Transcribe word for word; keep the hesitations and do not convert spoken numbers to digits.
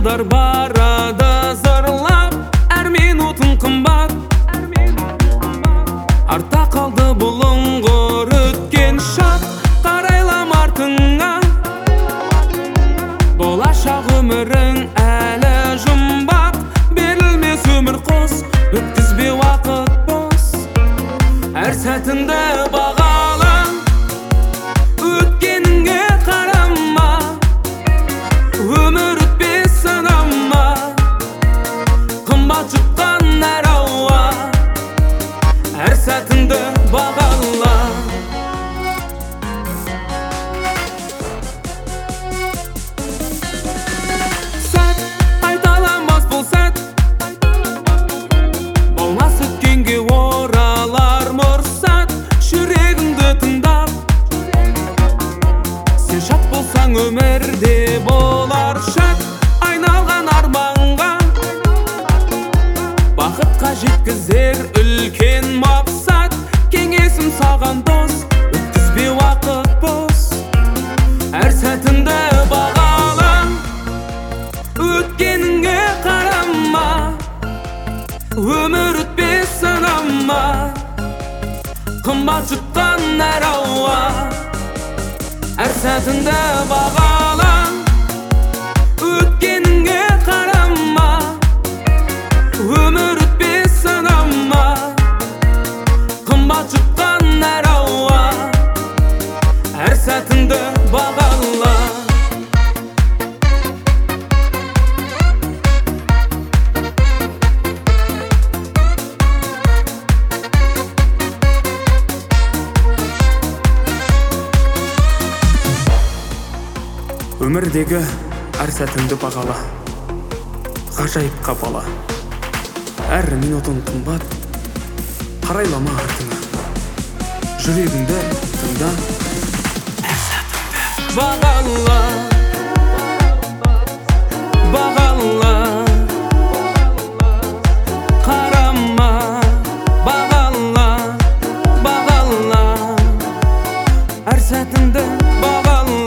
жылдар барады зырлап, әр минутын қымбат. Артта қалды бұлыңғыр өткен шақ, қарайлам артыңа. Болашақ өмірің әлі жұмбақ, берілмес өмір қос, өткізбе уақыт бос. Әр сәтіңді бағала, өткеніңе қарама. Өмір өтпес санама, қымбат жұтқан әр ауа. Әр сәтіңді бағала. Сәт, қайталамас бұл сәт, болмас өткенге оралар мұрсат. Жүрегіңді тыңдап, сен шат болсаң өмірде болар шат. Айналған арманға, бақытқа жеткізер үлкен мақсат. Кеңесім саған дос, өткізбе уақыт бос. Әр сәтіңді бағала, өткеніңе қарама. Өмір өтпес санама, қымбат жұтқан әр ауа. Әр сәтіңді бағала, өткеніңе қарама. Өмір өтпес санама, қымбат жұтқан әр ауа. Әр сәтіңді бағала. Өмірдегі әр сәтіңді бағала, ғажайып қапала. Әр минутын қымбат, қарайлама артыңа. Жүрегіңді тыңда, әр сәтіңді бағала. Бағала, қарама. Бағала, бағала, әр сәтіңді бағала.